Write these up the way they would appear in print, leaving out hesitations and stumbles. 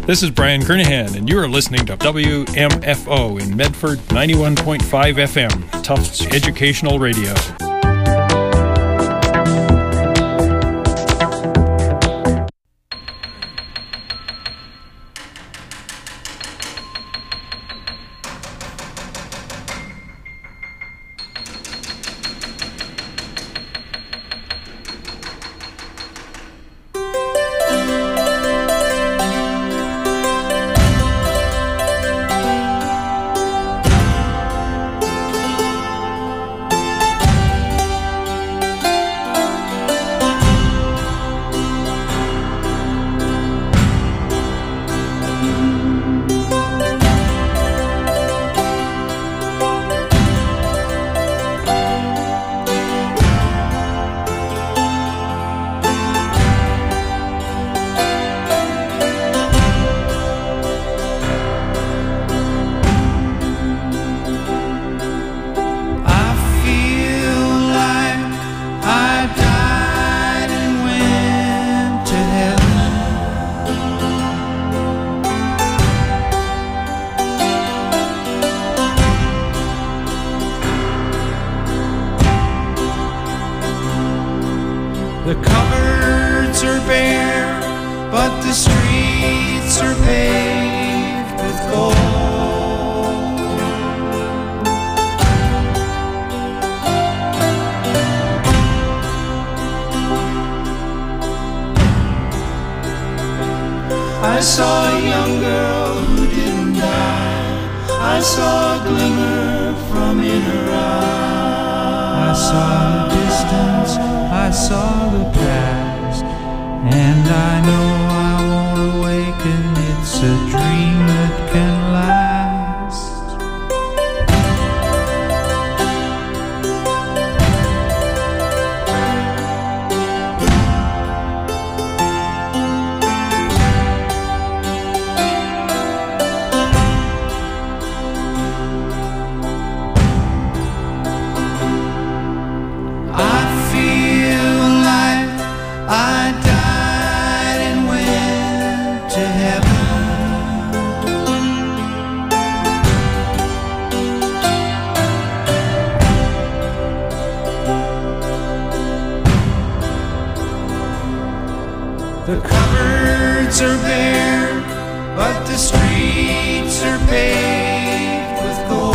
This is Brian Kernahan, and you are listening to WMFO in Medford 91.5 FM, Tufts Educational Radio. The cupboards are bare, but the streets are paved with gold. I saw a young girl who didn't die. I saw a glimmer from in her eye. I saw the distance, I saw the past, and I know I won't awaken. It's a dream that can last. The cupboards are bare, but the streets are paved with gold.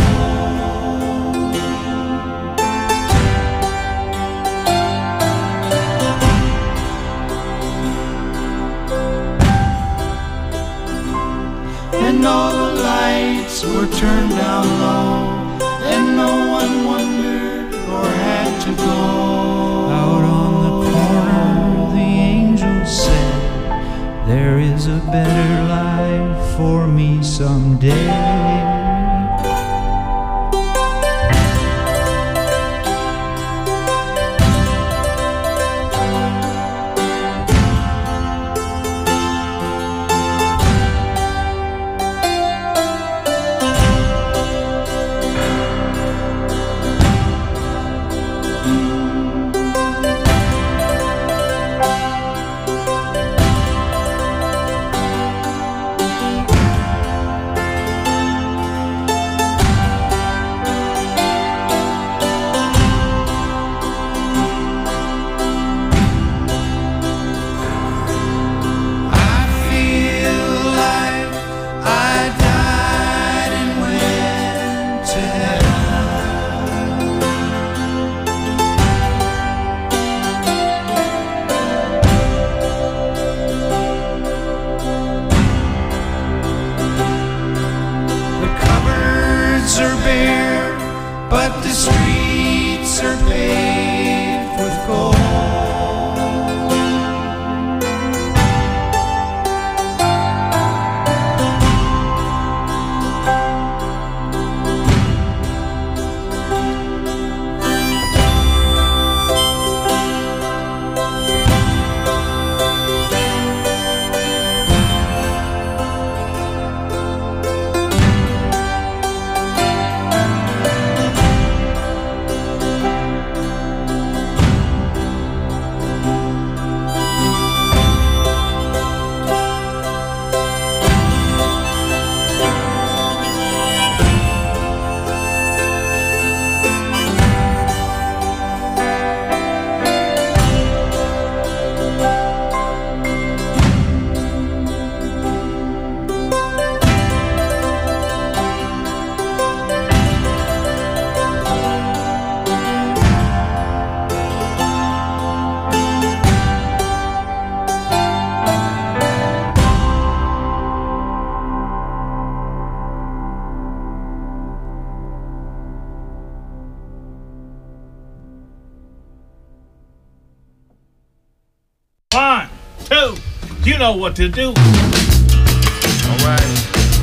And all the lights were turned down low, and no one wondered or had to go. Out on the corner, the angels said, there is a better life for me someday. You know what to do. All right.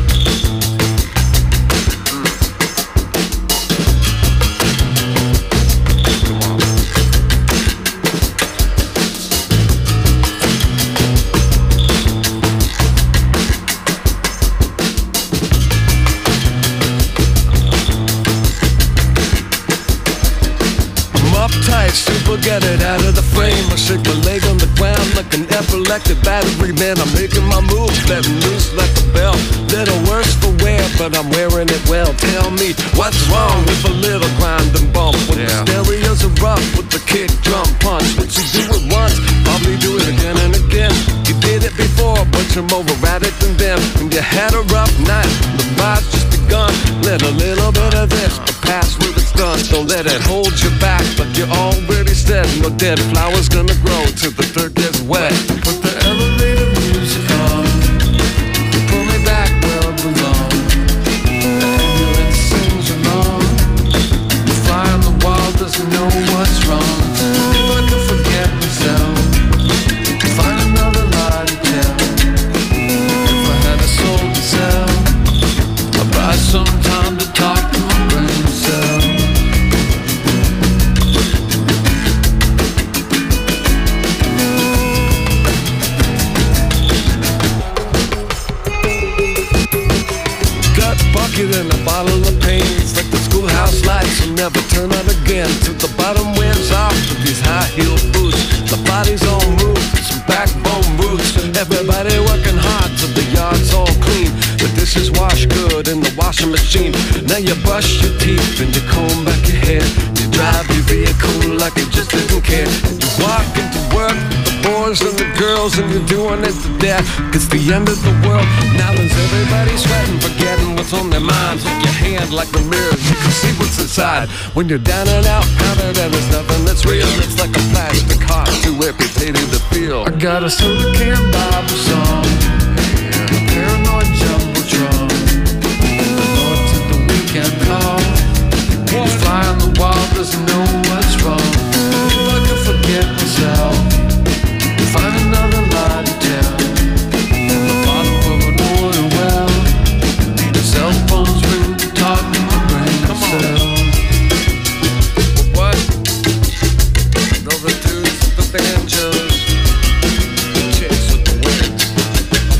Super, get it out of the frame. I shake my leg on the ground like an epileptic battery. Man, I'm making my moves, letting loose like a bell. Little worse for wear, but I'm wearing it well. Tell me, what's wrong with a little grind and bump? When the stereos are rough with the kick, drum, punch. Once you do it once, probably do it again and again. You did it before, but you're more erratic than them. When you had a rough night, the ride's just begun. Let a little bit of this, but pass with it's done. Don't let it hold you back, like you already said. No dead flowers gonna grow till the dirt gets wet. Put the elevator music on. Pull me back where I belong. The ambulance sings along. The fly on the wall doesn't know what's wrong. If I could forget myself, find another lie to tell. If I had a soul to sell, I'd buy some time to talk to my brain cell. In a bottle of pain, it's like the schoolhouse lights will never turn on again till the bottom wears off with these high-heeled boots. The body's all moved, some backbone roots. Everybody working hard till the yard's all clean. The dishes wash good in the washing machine. Now you brush your teeth and you comb back your hair. You drive your vehicle like you just didn't care. You walk into work, the boys and the girls, and you're doing it to death. It's the end of the world. Now is everybody sweating, forgetting what's on their minds. With your hand like the mirror, you can see what's inside. When you're down and out, counted and there's nothing that's real. It's like a plastic heart, too amputated to feel. I got a soda can Bible song, a paranoid jumbotron, the Lord to the weekend call. The fly on the wall doesn't know what's wrong. If I could forget myself, find another lie to tell. In the bottom of an oil well, the cell phone's ring to talk to my brain cell. What? Those are dudes with the banjos, chicks with the wind.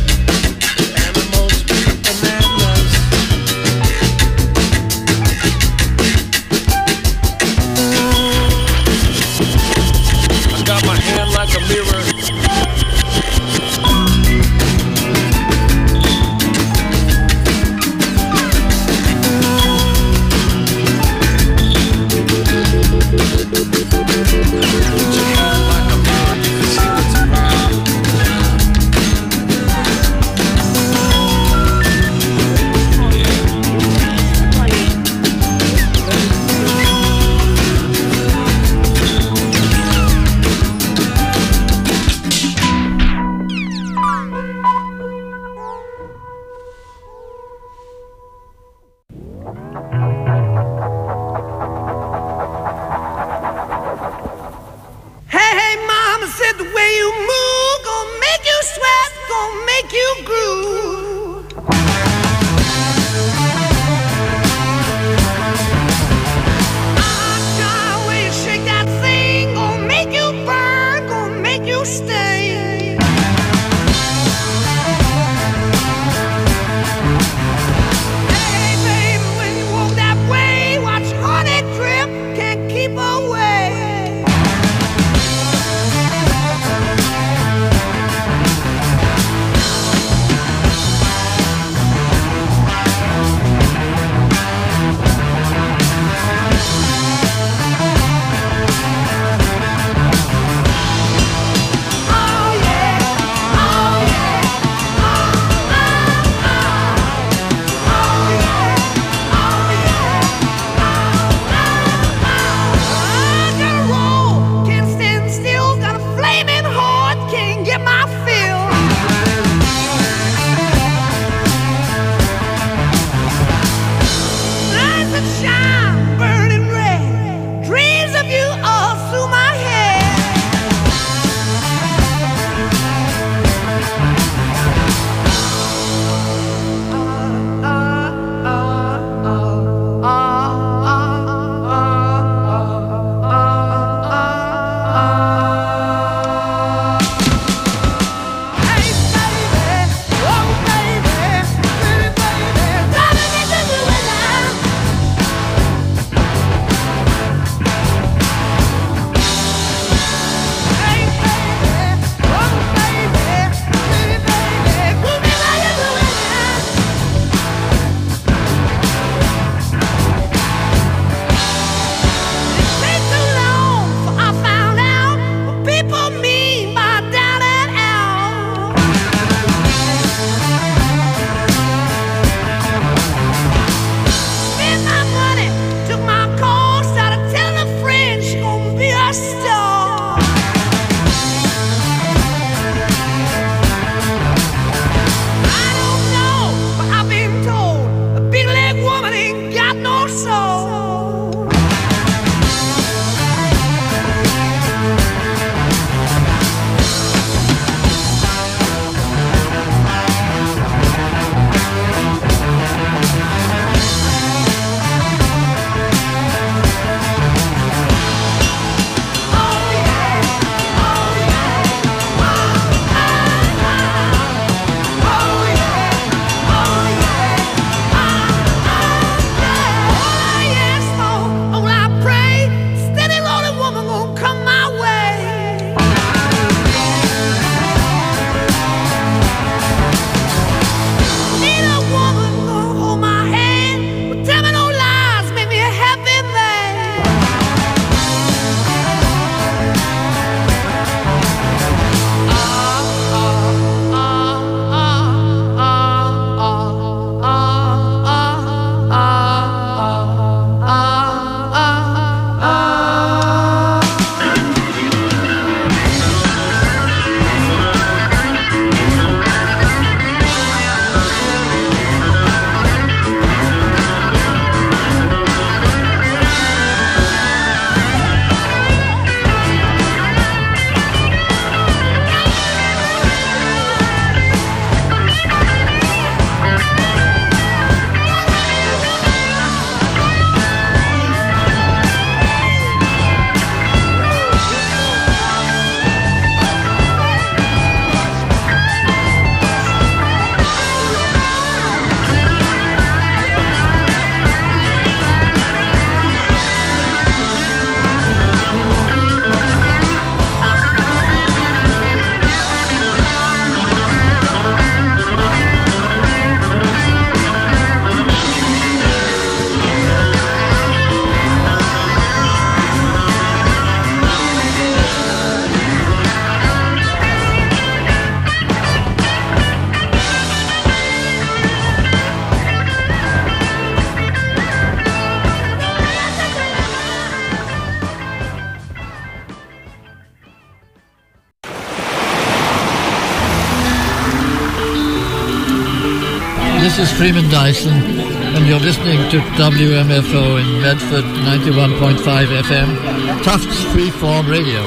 This is Freeman Dyson, and you're listening to WMFO in Medford 91.5 FM, Tufts Freeform Radio.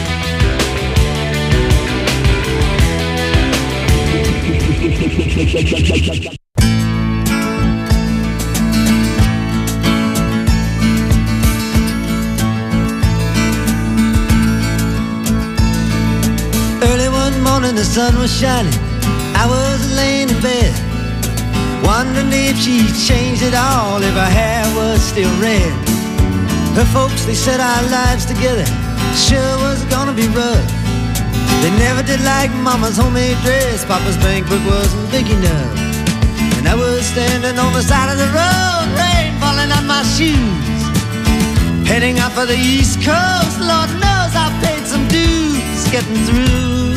Early one morning the sun was shining, I was laying in bed, wondering if she'd changed it all, if her hair was still red. Her folks, they said our lives together sure was gonna be rough. They never did like Mama's homemade dress, Papa's bank book wasn't big enough. And I was standing on the side of the road, rain falling on my shoes, heading out for the East Coast. Lord knows I paid some dues getting through,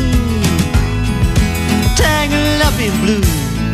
tangled up in blue.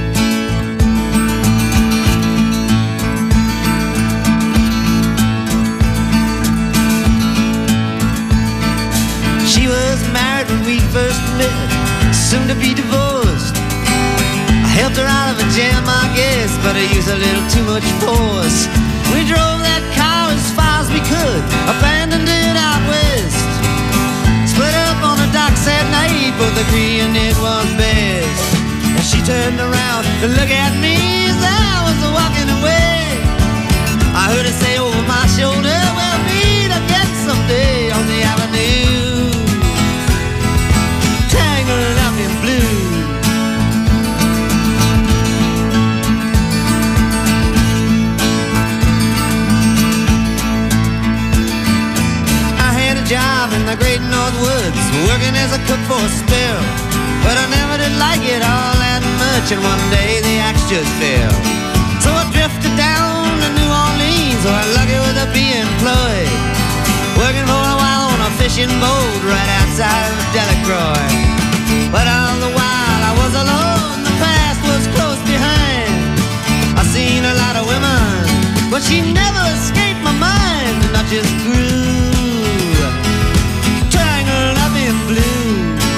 She was married when we first met, soon to be divorced. I helped her out of a jam, I guess, but I used a little too much force. We drove that car as far as we could, abandoned it out west. Split up on the docks at night, both agreeing it was best. And she turned around to look at me as I was walking away. I heard her say over my shoulder, we'll meet again someday on the avenue, tangled up in blue. I had a job in the great North Woods, working as a cook for a spell, but I never did like it all that much, and one day the axe just fell. So I drifted down to New Orleans, where I'm lucky with a be employed, working for a while on a fishing boat right outside of Delacroix. But all the while I was alone, the past was close behind. I seen a lot of women, but she never escaped my mind, and I just grew tangled up in blue.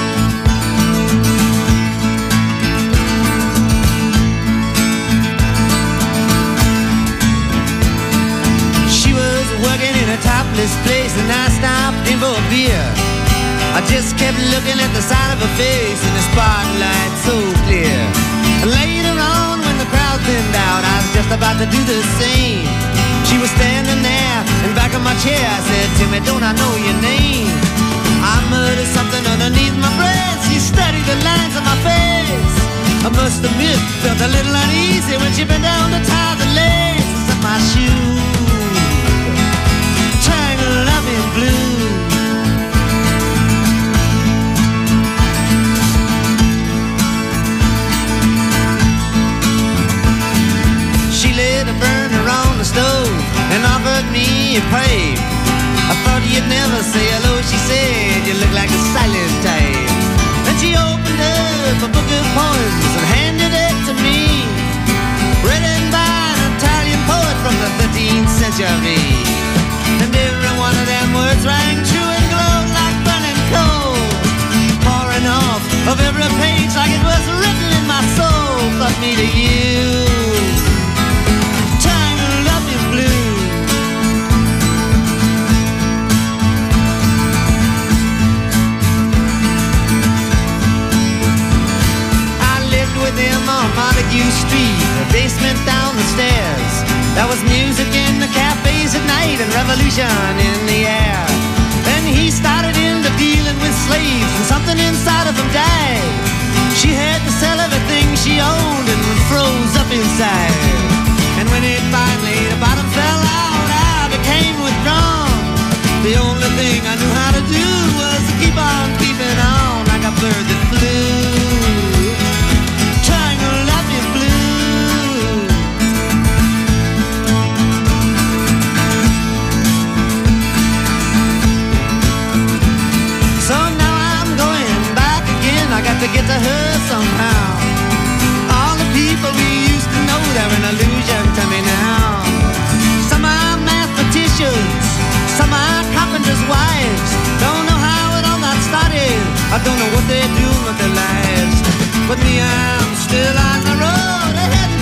She was working in a topless place, and I stopped in for a beer. I just kept looking at the side of her face in the spotlight so clear. Later on, when the crowd thinned out, I was just about to do the same. She was standing there in back of my chair. I said, Timmy, don't I know your name? I muttered something underneath my breath. She studied the lines on my face. I must admit, felt a little uneasy when she bent down to tie the laces of my shoes, tangled up in blue. Burner on the stove and offered me a pipe. I thought you'd never say hello, she said, you look like a silent type. Then she opened up a book of poems and handed it to me, written by an Italian poet from the 13th century. And every one of them words rang true and glowed like burning coal, pouring off of every page like it was written in my soul. Fuck me to you, on Montague Street, the basement down the stairs. There was music in the cafes at night and revolution in the air. Then he started into dealing with slaves, and something inside of him died. She had to sell everything she owned and froze up inside. And when it finally, the bottom fell out, I became withdrawn. The only thing I knew how to do was to keep on keeping on like a bird that flew. To get to her somehow. All the people we used to know, they're an illusion to me now. Some are mathematicians, some are carpenters' wives. Don't know how it all got started, I don't know what they're doing with their lives. But me, I'm still on the road ahead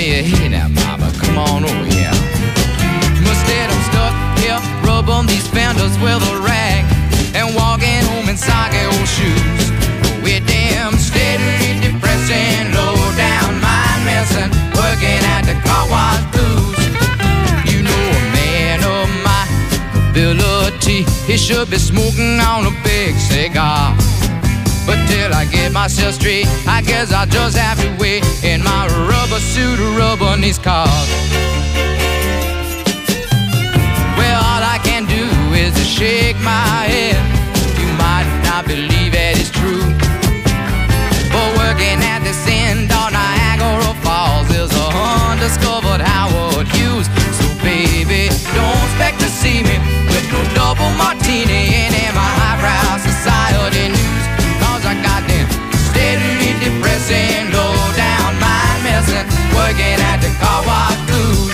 say, hey now mama, come on over here. Instead I'm stuck here, rubbing these fenders with a rag and walking home in soggy old shoes. With them steadily depressing, low down mind messing, working at the car wash blues. You know a man of my ability, he should be smoking on a big cigar. But till I get myself straight, I guess I'll just have to wait in my rubber suit, rubbing these cars. Well, all I can do is to shake my head. You might not believe it is true, but working at this end on Niagara Falls is a undiscovered Howard Hughes. So baby, don't expect to see me with no double martini and in my highbrow society news. Cause I got them steadily depressing, low down mind messing, working at the car wash blues.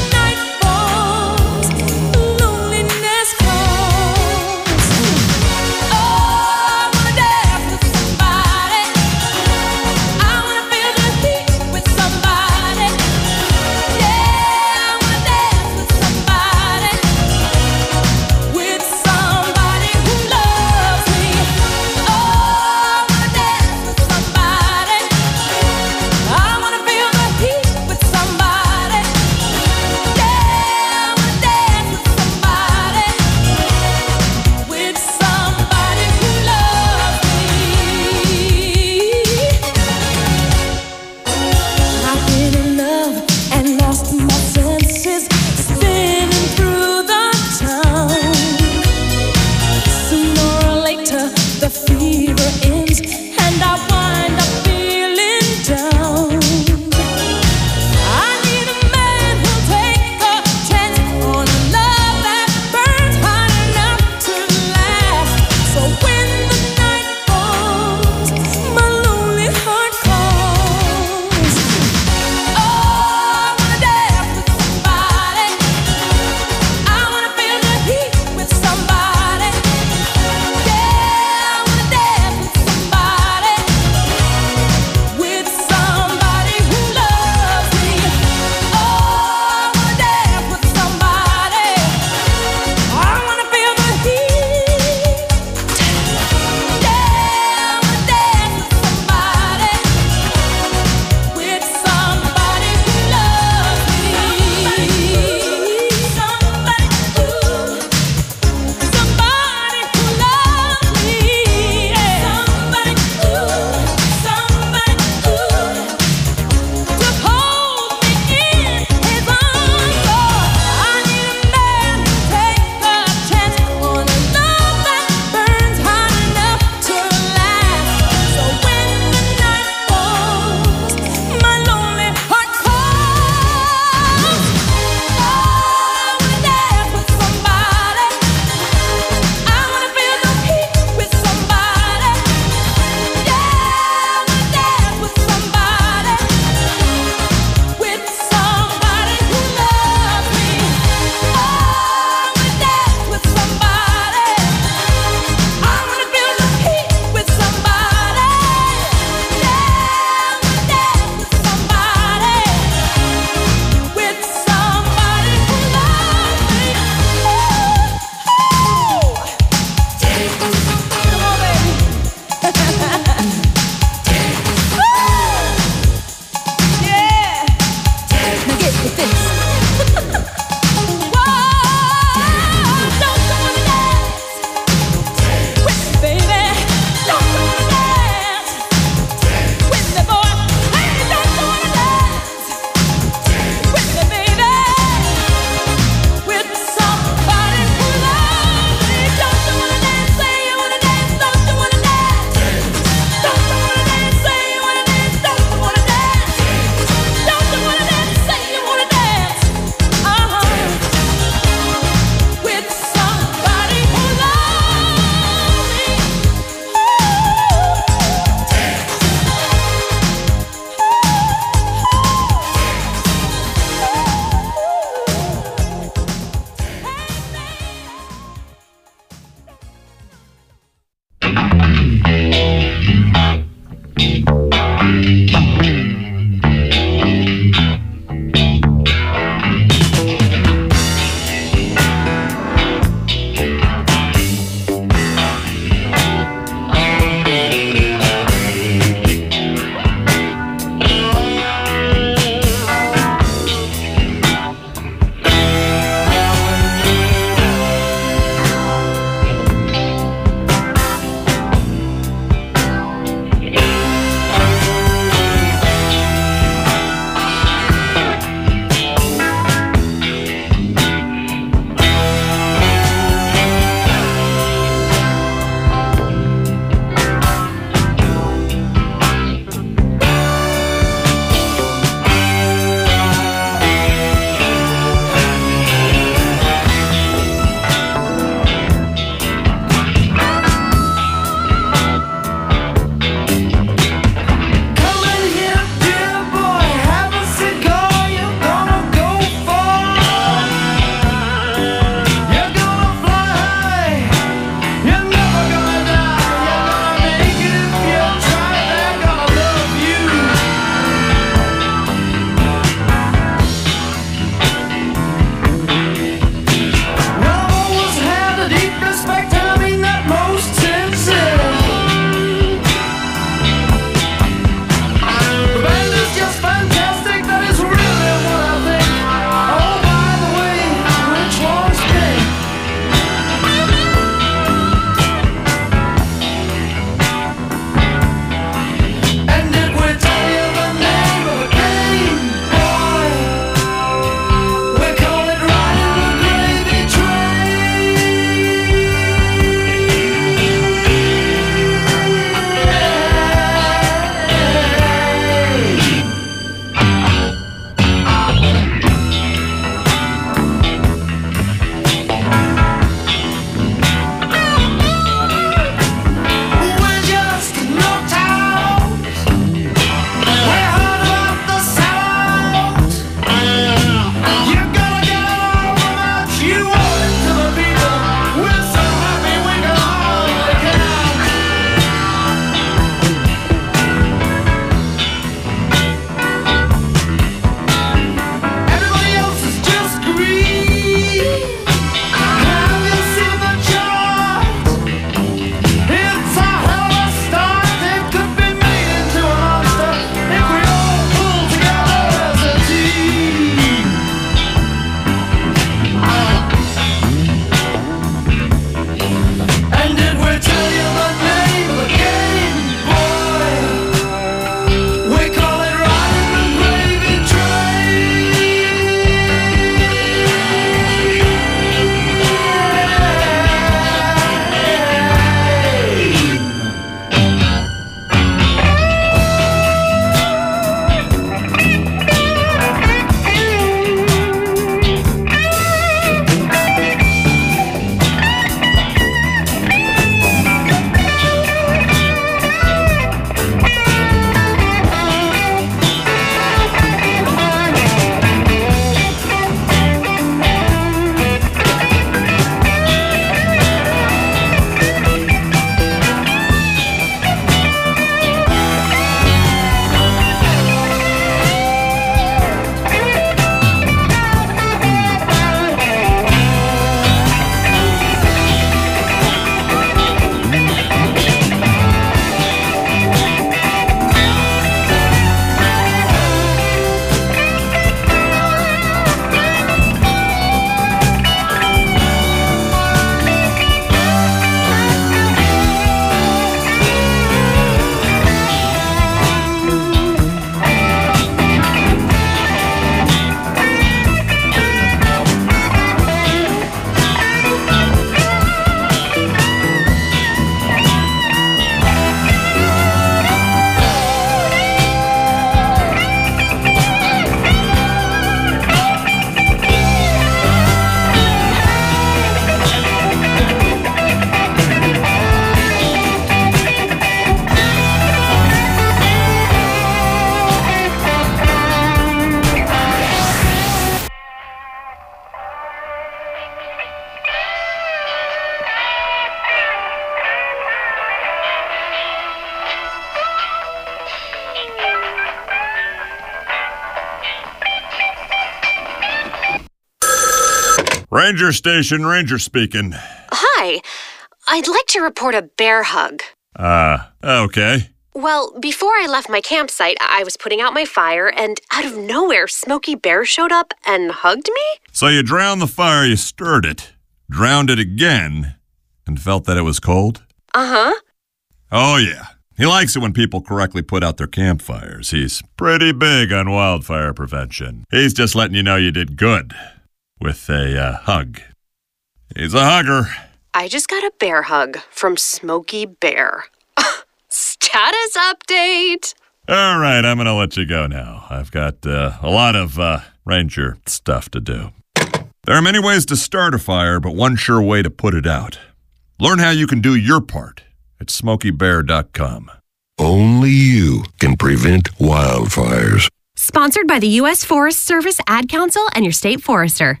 Ranger Station, Ranger speaking. Hi. I'd like to report a bear hug. Okay. Well, before I left my campsite, I was putting out my fire, and out of nowhere, Smokey Bear showed up and hugged me? So you drowned the fire, you stirred it, drowned it again, and felt that it was cold? Uh-huh. Oh, yeah. He likes it when people correctly put out their campfires. He's pretty big on wildfire prevention. He's just letting you know you did good with a hug. He's a hugger. I just got a bear hug from Smokey Bear. Status update! All right, I'm going to let you go now. I've got a lot of ranger stuff to do. There are many ways to start a fire, but one sure way to put it out. Learn how you can do your part at SmokeyBear.com. Only you can prevent wildfires. Sponsored by the U.S. Forest Service, Ad Council, and your state forester.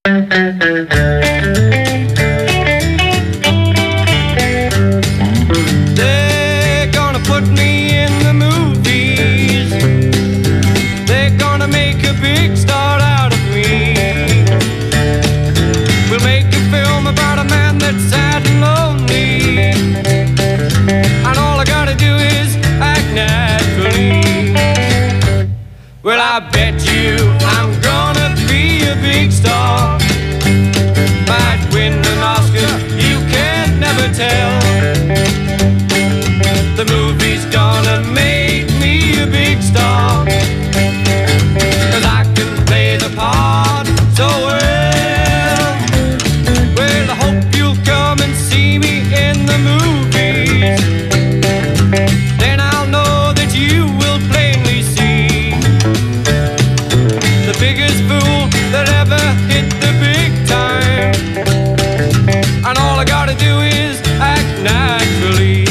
They're gonna put me in the movies. They're gonna make a big star out of me. We'll make a film about a man that's sad and lonely, and all I gotta do is act naturally. Well, I bet you I'm gonna be a big star. Might win an Oscar, you can never tell. The movie's gonna make me a big star, 'cause I can play the part so well. Well, I hope you'll come and see me in the movies. Then I'll know that you will plainly see the biggest fool that ever hit the big time. And all I gotta do is act naturally.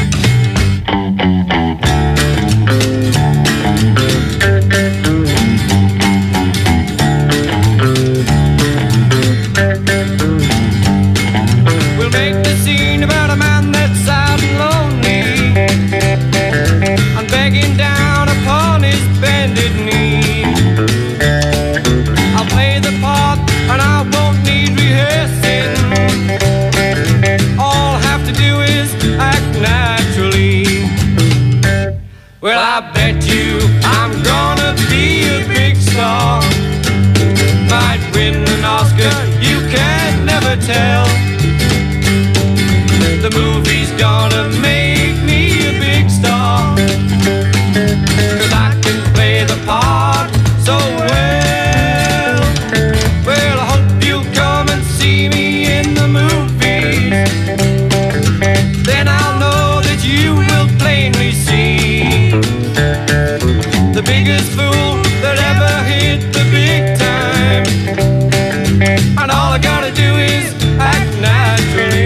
We'll make the scene about a man that's sad and lonely, and begging down upon his bended knee. I'll play the part and I won't need rehearsing. All I have to do is act naturally. Well, I bet you I'm gonna be a big star. Might win an Oscar, you can never tell. The movie's gonna make me a big star, 'cause I can play the part so well. Well, I hope you'll come and see me in the movies. Then I'll know that you will plainly see the biggest fool that ever hit the big time. And all I gotta do is act naturally.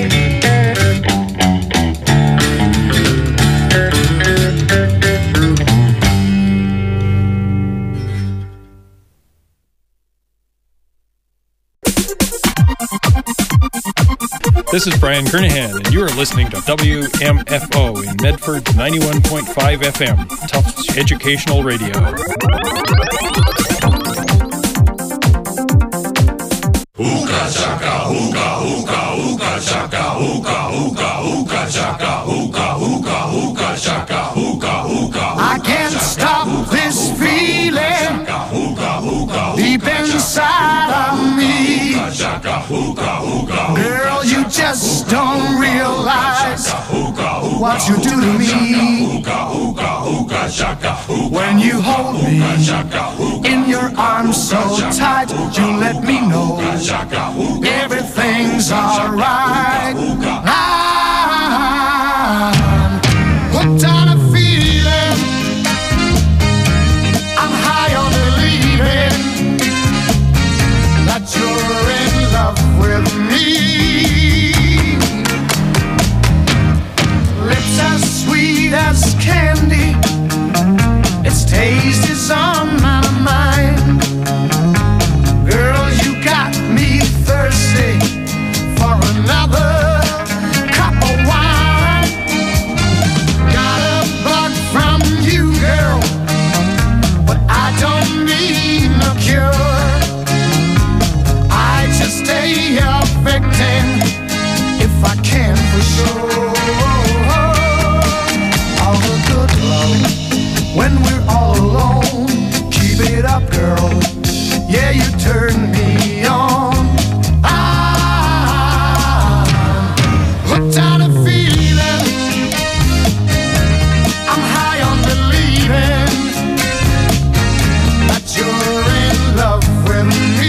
This is Brian Kernahan, and you are listening to WMFO in Medford 91.5 FM, Tufts Educational Radio. Hookah chaka, hookah, hookah, hookah chaka, hookah, hookah, hookah chaka, hookah, hookah, hookah chaka, hookah, hookah. I can't stop this feeling deep inside of me. Girl, you just don't realize what you do to me. When you hold me in your arms so tight, you let me know everything's alright. I'm hooked on a feeling. I'm high on believing that you're in love with me. Lips as sweet as candy, its taste is on my mind. Girl, you got me thirsty for another cup of wine. Got a bug from you, girl, but I don't need no cure. I just stay a victim if I can for sure. All the good love when we're all alone. Keep it up, girl. Yeah, you turn me on. I'm hooked on a feeling. I'm high on believing that you're in love with me.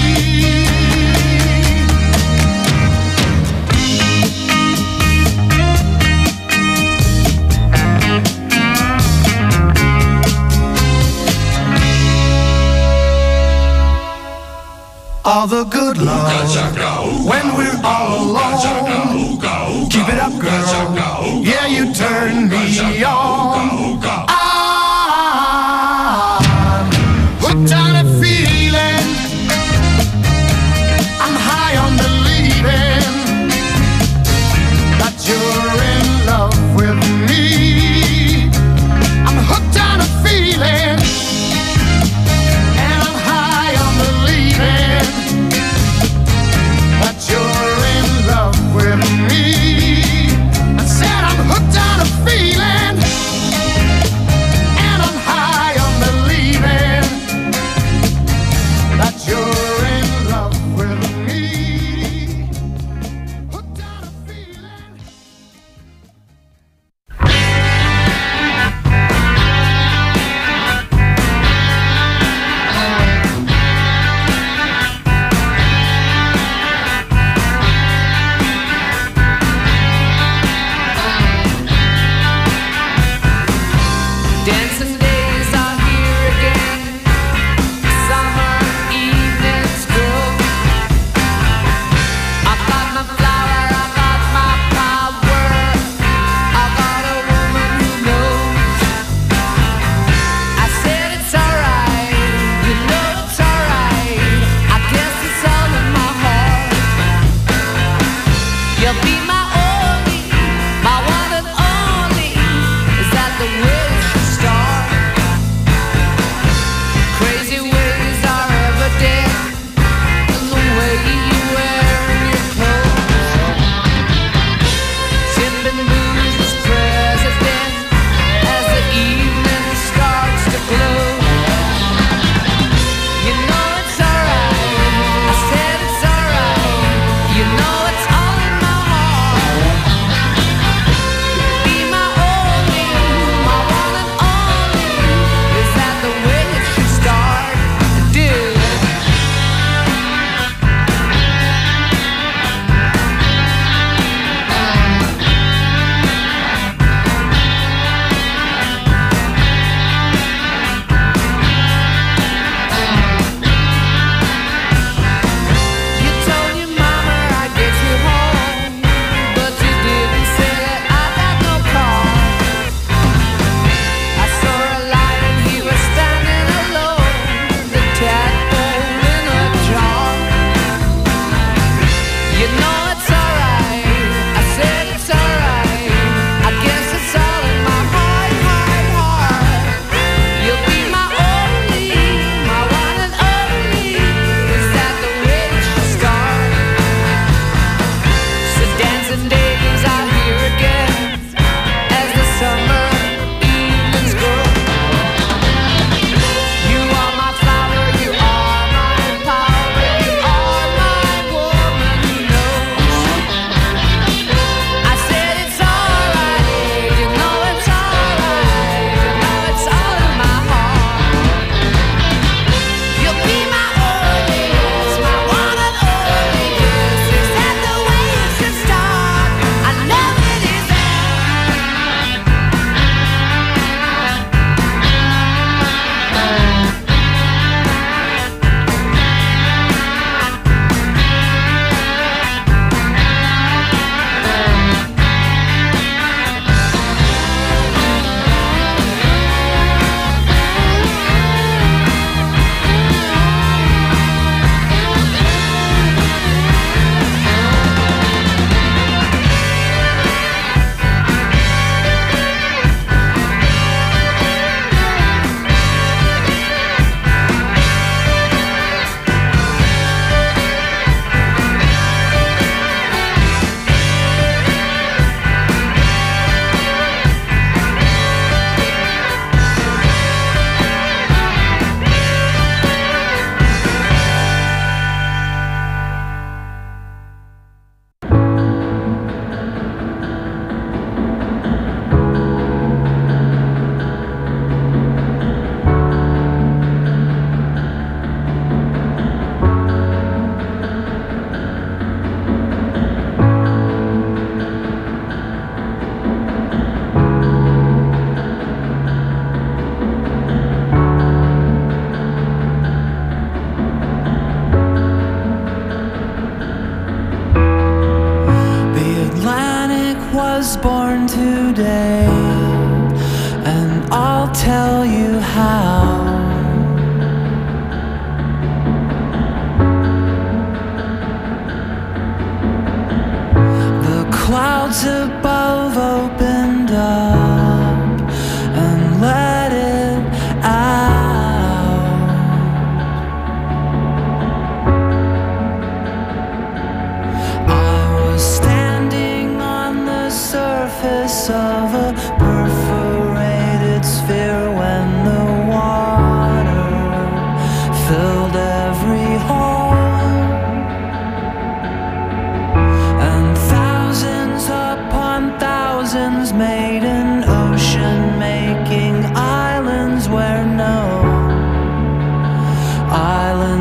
All the good love when we're all alone. Keep it up, girl. Yeah, you turn me on. I'm hooked on a feeling.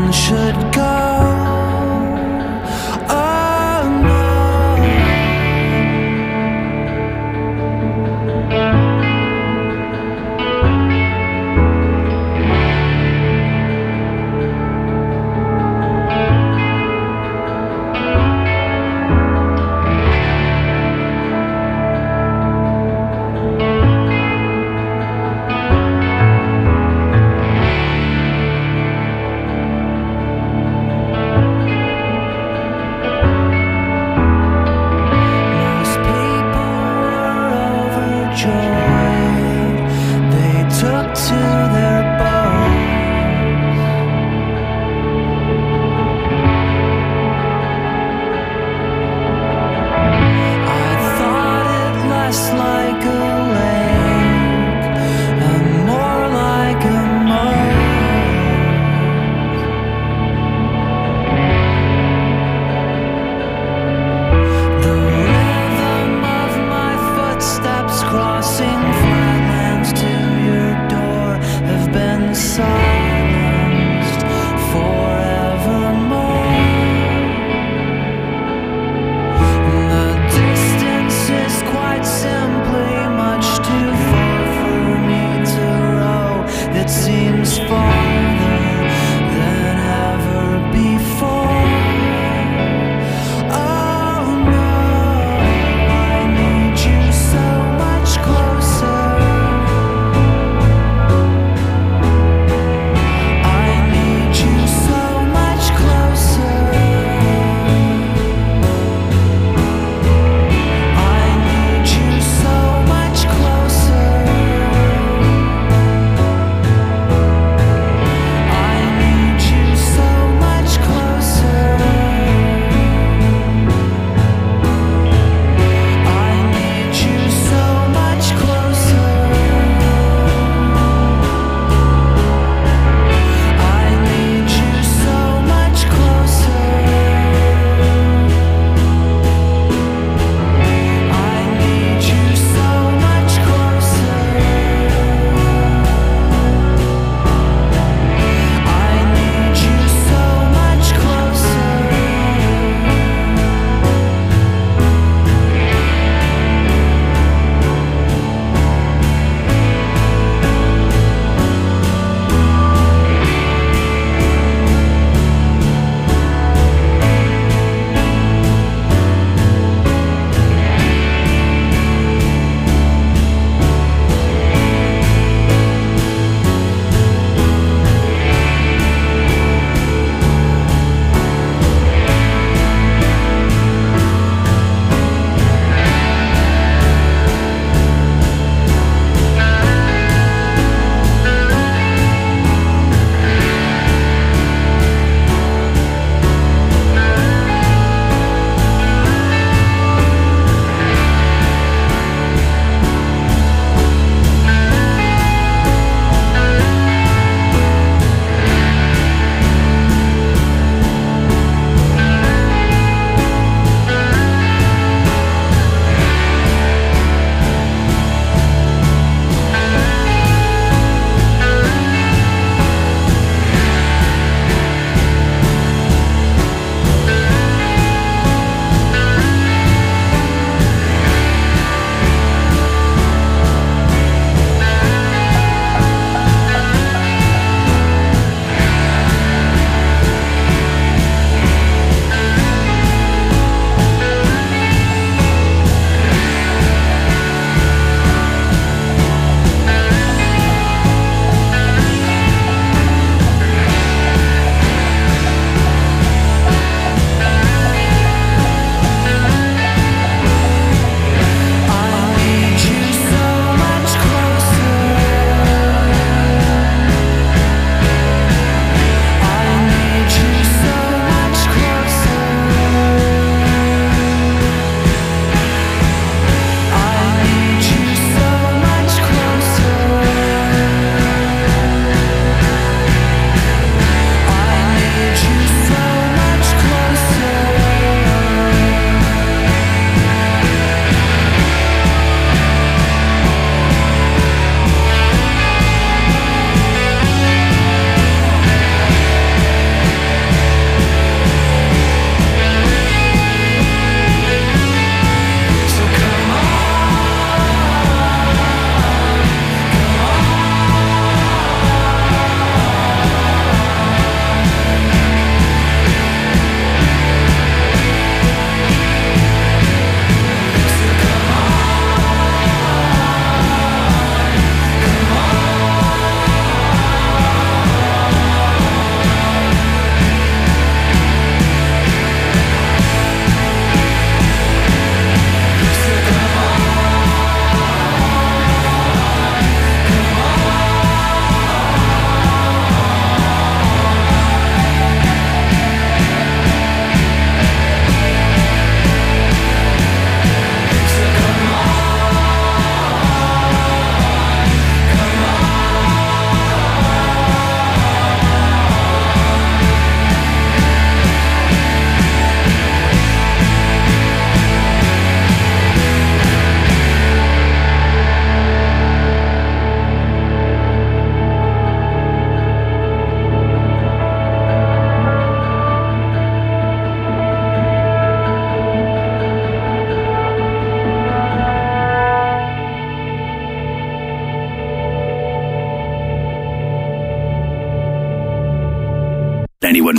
one should go.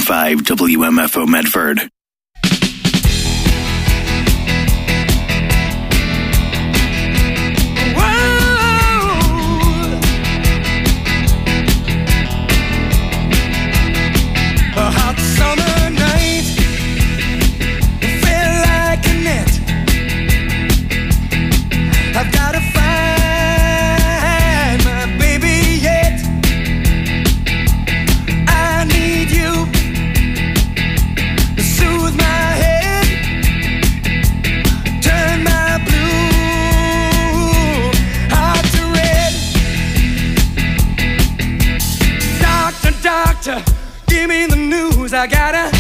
91.5 WMFO Medford. I've got to find my baby yet. I need you to soothe my head, turn my blue heart to red. Doctor, doctor, give me the news. I gotta